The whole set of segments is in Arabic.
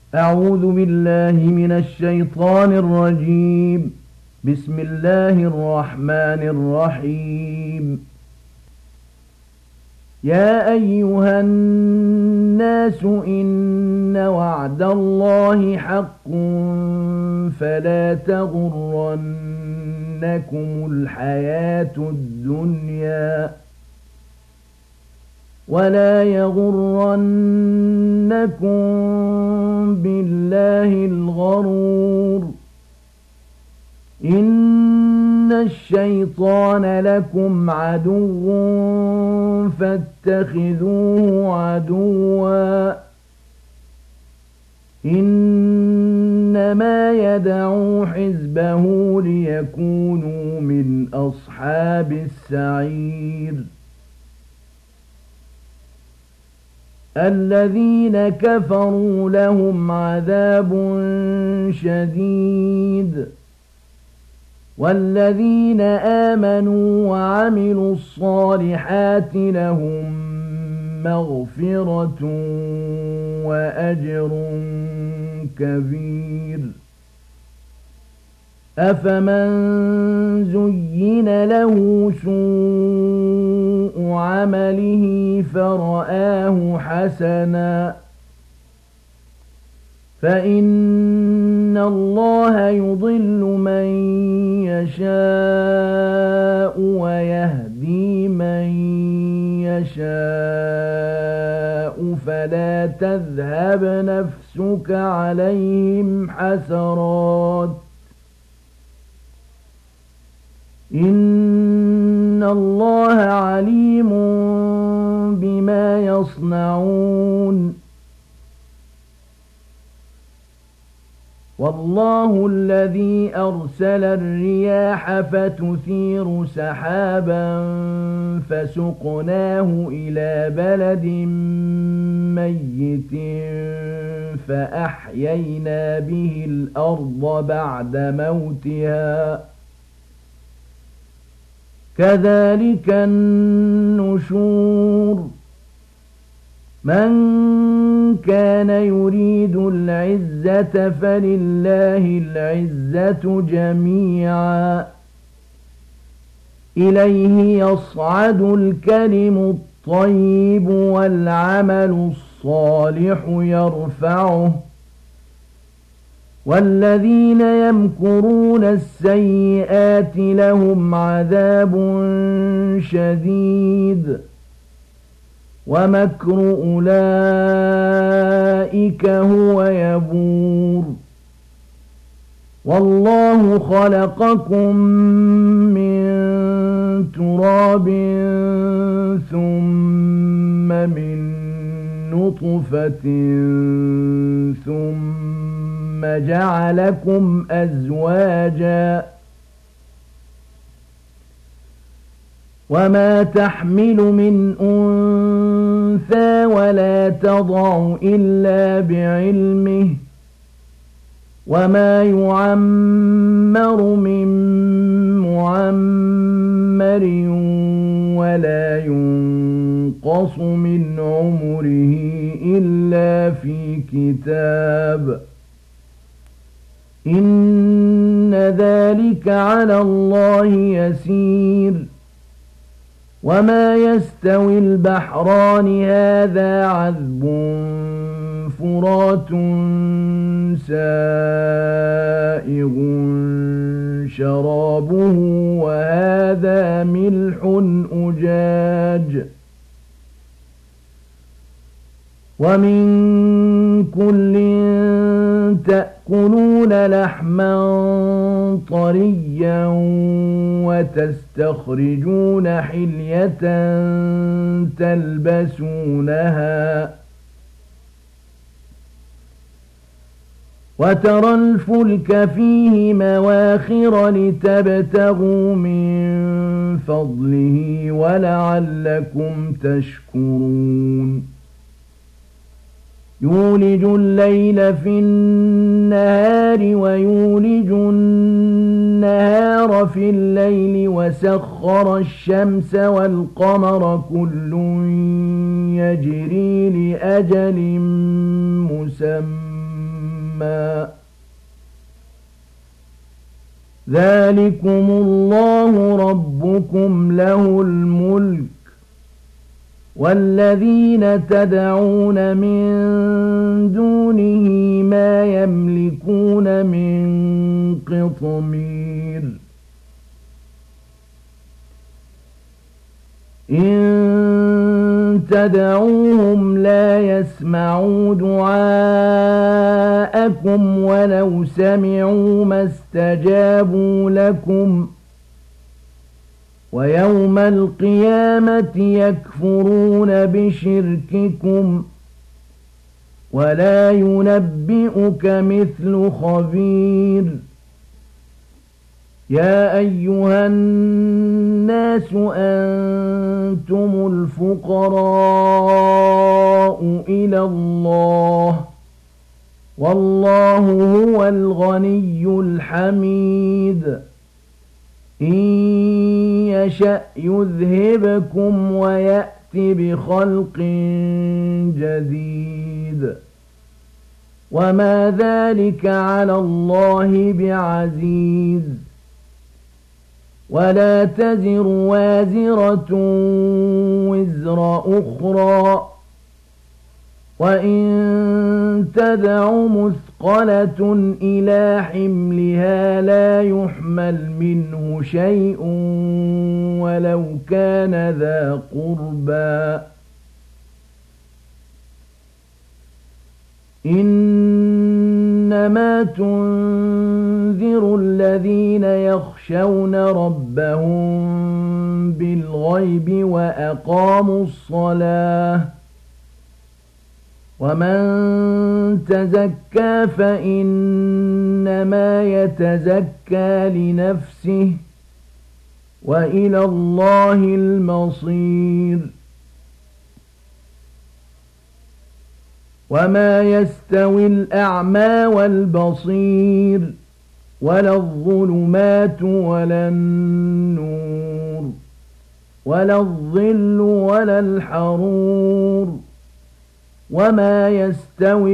أعوذ بالله من الشيطان الرجيم. بسم الله الرحمن الرحيم. يا أيها الناس إن وعد الله حق فلا تغرنكم الحياة الدنيا ولا يغرنكم بالله الغرور. إن الشيطان لكم عدو فاتخذوه عدوا إنما يدعو حزبه ليكونوا من أصحاب السعير. الذين كفروا لهم عذاب شديد والذين آمنوا وعملوا الصالحات لهم مغفرة وأجر كبير. أفمن زين له سوء عمله فرآه حسنا فإن الله يضل من يشاء ويهدي من يشاء فلا تذهب نفسك عليهم حسرات إن الله عليم بما يصنعون. والله الذي أرسل الرياح فتثير سحابا فسقناه إلى بلد ميت فأحيينا به الأرض بعد موتها كذلك النشور. من كان يريد العزة فلله العزة جميعا إليه يصعد الكلم الطيب والعمل الصالح يرفعه والذين يمكرون السيئات لهم عذاب شديد ومكر أولئك هو يبور. والله خلقكم من تراب ثم من نطفة ثم جعلكم أزواجا وما تحمل من أنثى ولا تضع إلا بعلمه وما يعمر من معمر ولا ينقص من عمره إلا في كتاب إن ذلك على الله يسير. وما يستوي البحران هذا عذب فرات سائغ شرابه وهذا ملح أجاج ومن كل تأكلون لحما طريا وتستخرجون حلية تلبسونها وترى الفلك فيه مواخر لتبتغوا من فضله ولعلكم تشكرون. يولج الليل في النهار ويولج النهار في الليل وسخر الشمس والقمر كل يجري لأجل مسمى لحما ذلكم الله ربكم له الملك والذين تدعون من دونه ما يملكون من قطمير إن تدعوهم لا يسمعوا دعاءكم ولو سمعوا ما استجابوا لكم ويوم القيامة يكفرون بشرككم ولا ينبئك مثل خبير يا أيها الناس أنتم الفقراء إلى الله والله هو الغني الحميد إن يشأ يذهبكم ويأت بخلق جديد وما ذلك على الله بعزيز ولا تزر وازرة وزر أخرى وإن تدع مثقلة إلى حملها لا يحمل منه شيء ولو كان ذا قربى إنما تنذر الذين يخشون ربهم بالغيب وأقاموا الصلاة ومن تزكى فإنما يتزكى لنفسه وإلى الله المصير وما يستوي الأعمى والبصير ولا الظلمات ولا النور ولا الظل ولا الحرور وما يستوي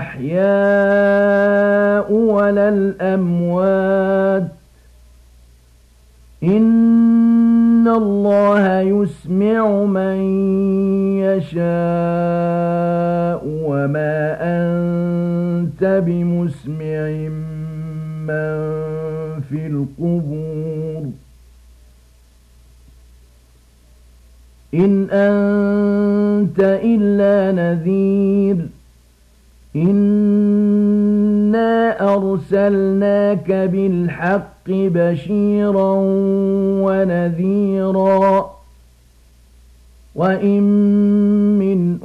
الأحياء ولا الأموات إن الله يسمع من يشاء وما أنت بمسمع من في القبور إن أنت إلا نذير إنا أرسلناك بالحق بشيرا ونذيرا وإن من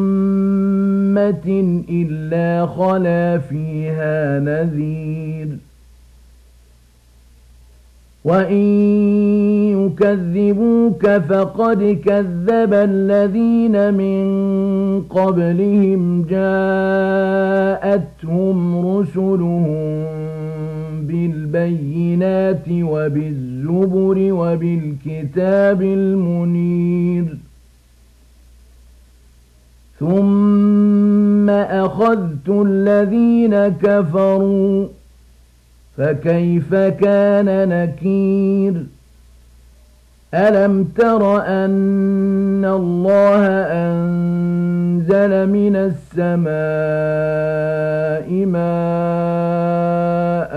أمة إلا خلا فيها نذير وإن يكذبوك فقد كذب الذين من قبلهم جاءتهم رسلهم بالبينات وبالزبر وبالكتاب المنير ثم أخذت الذين كفروا فكيف كان نكير ألم تر أن الله أنزل من السماء ماء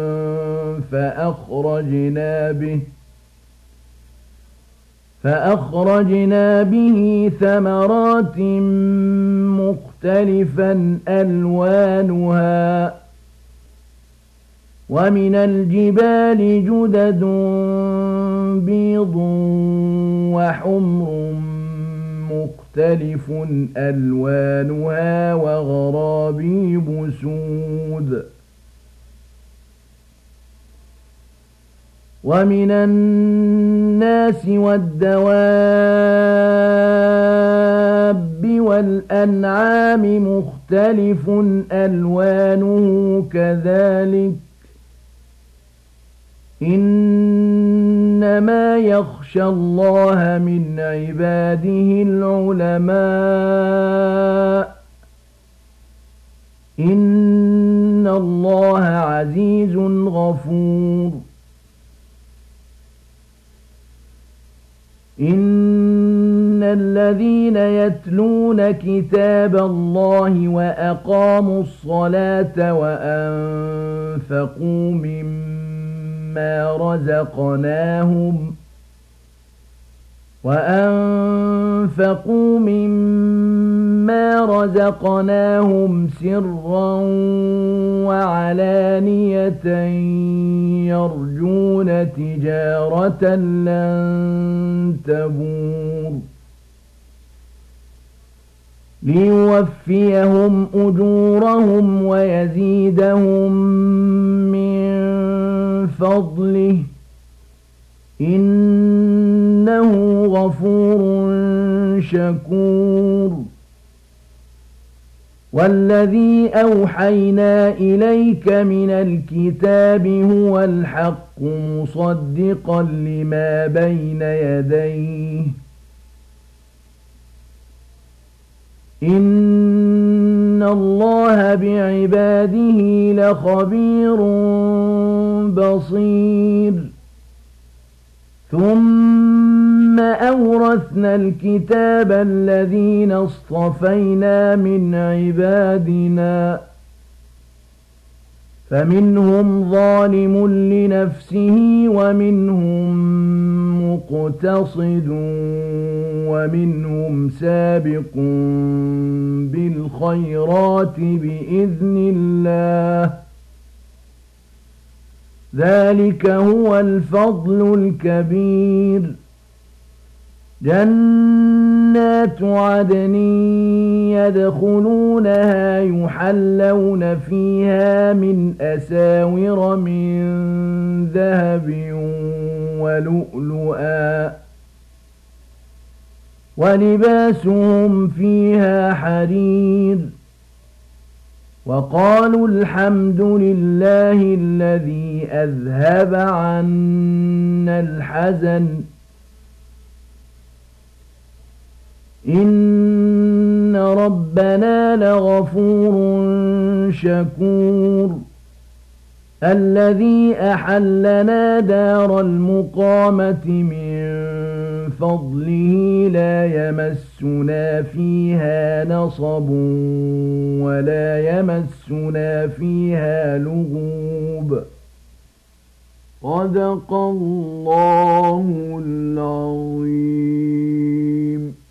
فأخرجنا به ثمرات مختلفا ألوانها ومن الجبال جدد بيض وحمر مختلف ألوانها وغرابيب سود ومن الناس والدواب والأنعام مختلف ألوانه كذلك إنما يخشى الله من عباده العلماء إن إن الله عزيز غفور إن الذين يتلون كتاب الله وأقاموا الصلاة وأنفقوا مما رزقناهم سرا وعلانية يرجون تجارة لن تبور ليوفيهم أجورهم ويزيدهم من فضله إنه غفور شكور والذي أوحينا إليك من الكتاب هو الحق مصدقا لما بين يديه إن الله بعباده لخبير بصير ثم أورثنا الكتاب الذين اصطفينا من عبادنا فمنهم ظالم لنفسه ومنهم مقتصد ومنهم سابق بالخيرات بإذن الله ذلك هو الفضل الكبير جنات عدن يدخلونها يحلون فيها من أساور من ذهب ولؤلؤا ولباسهم فيها حرير وقالوا الحمد لله الذي أذهب عنا الحزن إن ربنا لغفور شكور الذي أحلنا دار المقامة من فضله لا يمسنا فيها نصب ولا يمسنا فيها لغوب صدق الله العظيم.